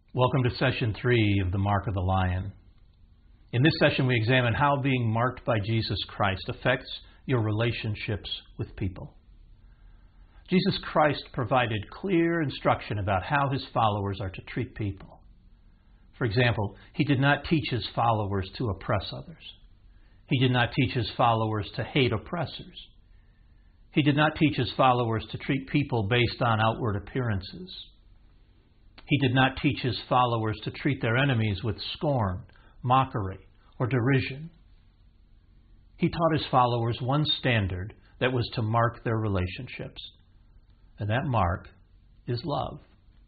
Welcome to Session 3 of The Mark of the Lion. In this session, we examine how being marked by Jesus Christ affects your relationships with people. Jesus Christ provided clear instruction about how his followers are to treat people. For example, he did not teach his followers to oppress others. He did not teach his followers to hate oppressors. He did not teach his followers to treat people based on outward appearances. He did not teach his followers to treat their enemies with scorn, mockery, or derision. He taught his followers one standard that was to mark their relationships, and that mark is love.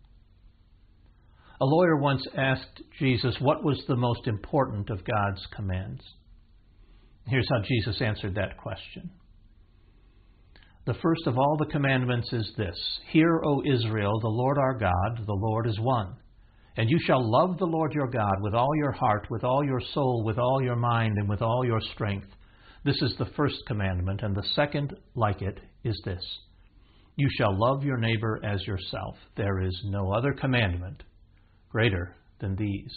A lawyer once asked Jesus what was the most important of God's commands. Here's how Jesus answered that question. The first of all the commandments is this: Hear, O Israel, the Lord our God, the Lord is one. And you shall love the Lord your God with all your heart, with all your soul, with all your mind, and with all your strength. This is the first commandment, and the second like it is this: You shall love your neighbor as yourself. There is no other commandment greater than these.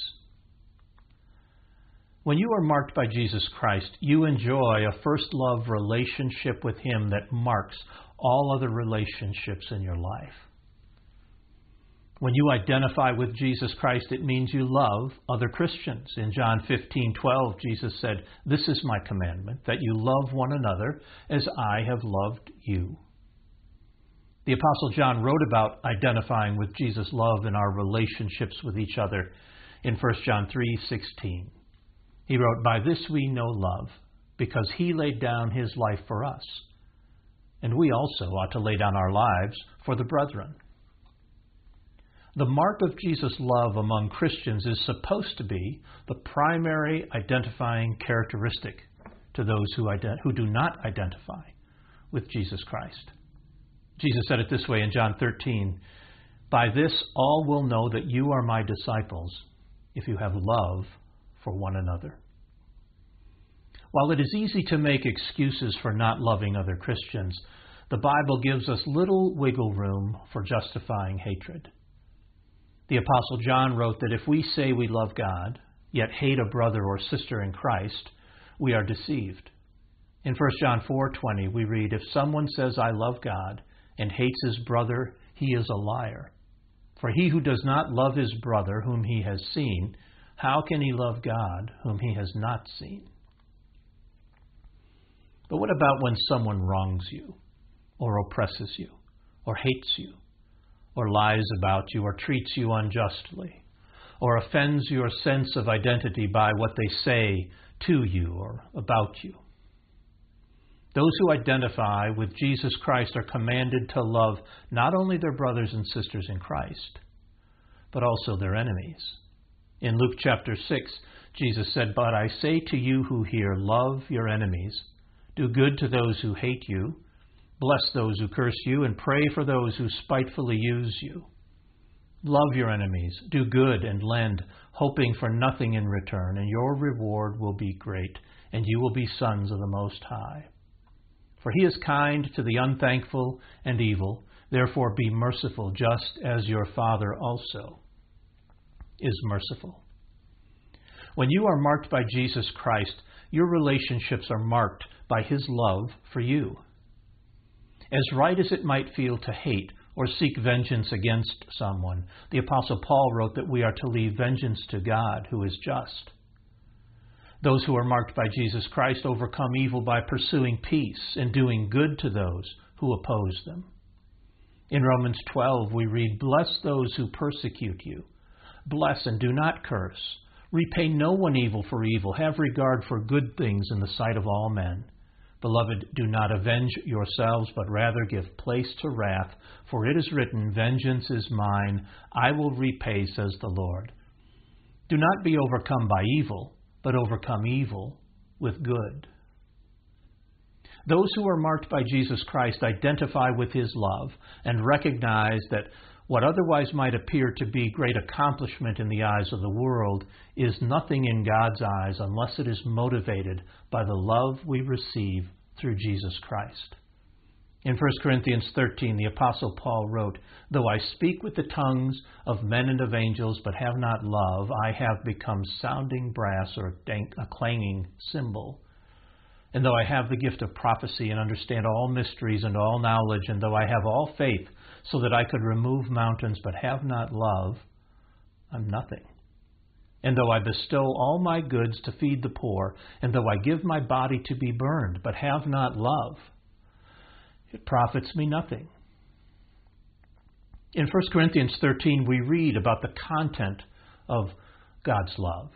When you are marked by Jesus Christ, you enjoy a first love relationship with him that marks all other relationships in your life. When you identify with Jesus Christ, it means you love other Christians. In John 15:12, Jesus said, This is my commandment, that you love one another as I have loved you. The Apostle John wrote about identifying with Jesus' love in our relationships with each other in 1 John 3:16. He wrote, By this we know love, because he laid down his life for us. And we also ought to lay down our lives for the brethren. The mark of Jesus' love among Christians is supposed to be the primary identifying characteristic to those who do not identify with Jesus Christ. Jesus said it this way in John 13, By this all will know that you are my disciples, if you have love for one another. While it is easy to make excuses for not loving other Christians, the Bible gives us little wiggle room for justifying hatred. The Apostle John wrote that if we say we love God, yet hate a brother or sister in Christ, we are deceived. In 1 John 4:20 we read, If someone says, I love God, and hates his brother, he is a liar. For he who does not love his brother whom he has seen, how can he love God whom he has not seen? But what about when someone wrongs you, or oppresses you, or hates you, or lies about you, or treats you unjustly, or offends your sense of identity by what they say to you or about you? Those who identify with Jesus Christ are commanded to love not only their brothers and sisters in Christ, but also their enemies. In Luke chapter 6, Jesus said, But I say to you who hear, love your enemies, do good to those who hate you, bless those who curse you, and pray for those who spitefully use you. Love your enemies, do good and lend, hoping for nothing in return, and your reward will be great, and you will be sons of the Most High. For he is kind to the unthankful and evil, therefore be merciful, just as your Father also is merciful. When you are marked by Jesus Christ, your relationships are marked by his love for you. As right as it might feel to hate or seek vengeance against someone, the Apostle Paul wrote that we are to leave vengeance to God, who is just. Those who are marked by Jesus Christ overcome evil by pursuing peace and doing good to those who oppose them. In Romans 12, we read, Bless those who persecute you. Bless and do not curse. Repay no one evil for evil. Have regard for good things in the sight of all men. Beloved, do not avenge yourselves, but rather give place to wrath, for it is written, Vengeance is mine, I will repay, says the Lord. Do not be overcome by evil, but overcome evil with good. Those who are marked by Jesus Christ identify with his love and recognize that what otherwise might appear to be great accomplishment in the eyes of the world is nothing in God's eyes unless it is motivated by the love we receive through Jesus Christ. In 1 Corinthians 13, the Apostle Paul wrote, "Though I speak with the tongues of men and of angels, but have not love, I have become sounding brass or a clanging cymbal. And though I have the gift of prophecy and understand all mysteries and all knowledge, and though I have all faith so that I could remove mountains, but have not love, I'm nothing. And though I bestow all my goods to feed the poor, and though I give my body to be burned, but have not love, it profits me nothing." In 1 Corinthians 13, we read about the content of God's love.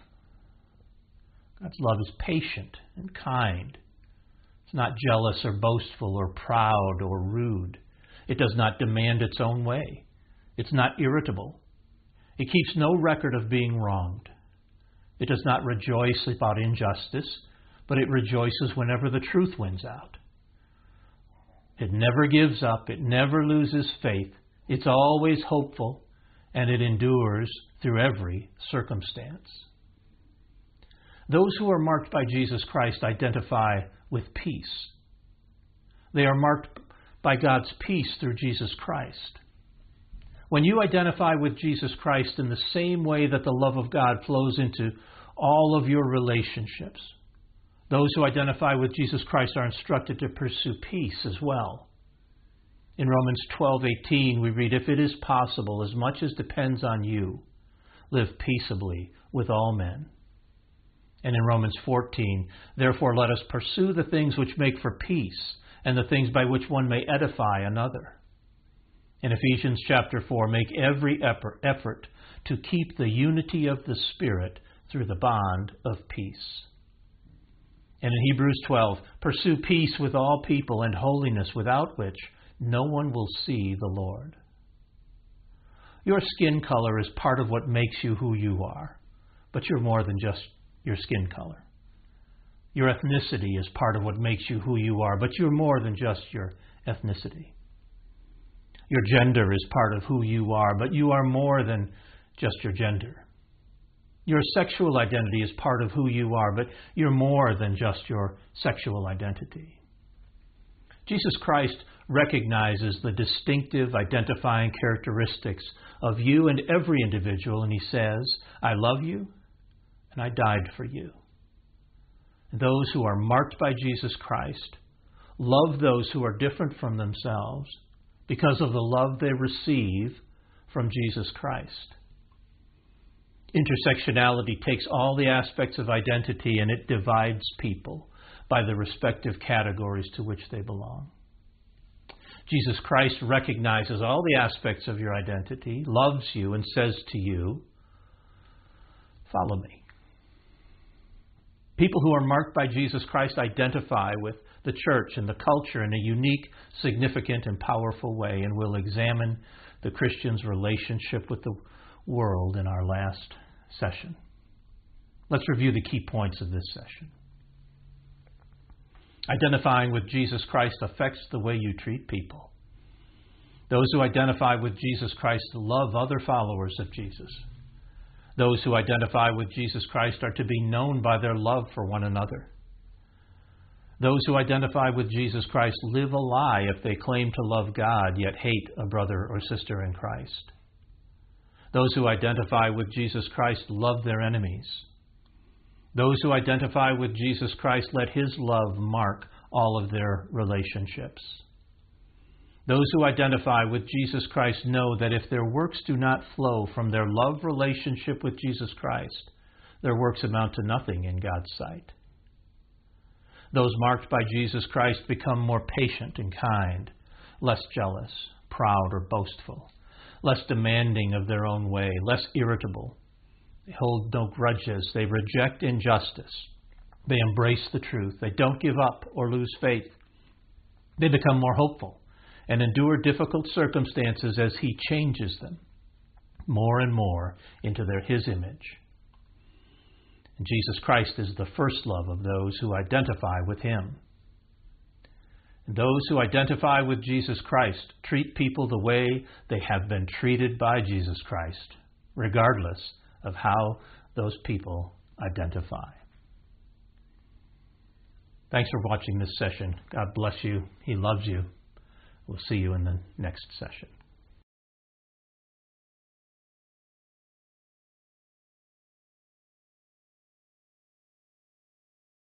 God's love is patient and kind. It's not jealous or boastful or proud or rude. It does not demand its own way. It's not irritable. It keeps no record of being wronged. It does not rejoice about injustice, but it rejoices whenever the truth wins out. It never gives up. It never loses faith. It's always hopeful, and it endures through every circumstance. Those who are marked by Jesus Christ identify with peace. They are marked by God's peace through Jesus Christ. When you identify with Jesus Christ in the same way that the love of God flows into all of your relationships, those who identify with Jesus Christ are instructed to pursue peace as well. In Romans 12:18, we read, "If it is possible, as much as depends on you, live peaceably with all men." And in Romans 14, "Therefore let us pursue the things which make for peace, and the things by which one may edify another." In Ephesians chapter 4, "Make every effort to keep the unity of the Spirit through the bond of peace." And in Hebrews 12, "Pursue peace with all people and holiness, without which no one will see the Lord." Your skin color is part of what makes you who you are, but you're more than just your skin color. Your ethnicity is part of what makes you who you are, but you're more than just your ethnicity. Your gender is part of who you are, but you are more than just your gender. Your sexual identity is part of who you are, but you're more than just your sexual identity. Jesus Christ recognizes the distinctive identifying characteristics of you and every individual, and he says, "I love you, and I died for you." And those who are marked by Jesus Christ love those who are different from themselves because of the love they receive from Jesus Christ. Intersectionality takes all the aspects of identity and it divides people by the respective categories to which they belong. Jesus Christ recognizes all the aspects of your identity, loves you, and says to you, "Follow me." People who are marked by Jesus Christ identify with the church and the culture in a unique, significant, and powerful way, and we'll examine the Christian's relationship with the world in our last session. Let's review the key points of this session. Identifying with Jesus Christ affects the way you treat people. Those who identify with Jesus Christ love other followers of Jesus. Those who identify with Jesus Christ are to be known by their love for one another. Those who identify with Jesus Christ live a lie if they claim to love God yet hate a brother or sister in Christ. Those who identify with Jesus Christ love their enemies. Those who identify with Jesus Christ let his love mark all of their relationships. Those who identify with Jesus Christ know that if their works do not flow from their love relationship with Jesus Christ, their works amount to nothing in God's sight. Those marked by Jesus Christ become more patient and kind, less jealous, proud, or boastful, less demanding of their own way, less irritable. They hold no grudges. They reject injustice. They embrace the truth. They don't give up or lose faith. They become more hopeful and endure difficult circumstances as he changes them more and more into his image. And Jesus Christ is the first love of those who identify with him. And those who identify with Jesus Christ treat people the way they have been treated by Jesus Christ, regardless of how those people identify. Thanks for watching this session. God bless you. He loves you. We'll see you in the next session.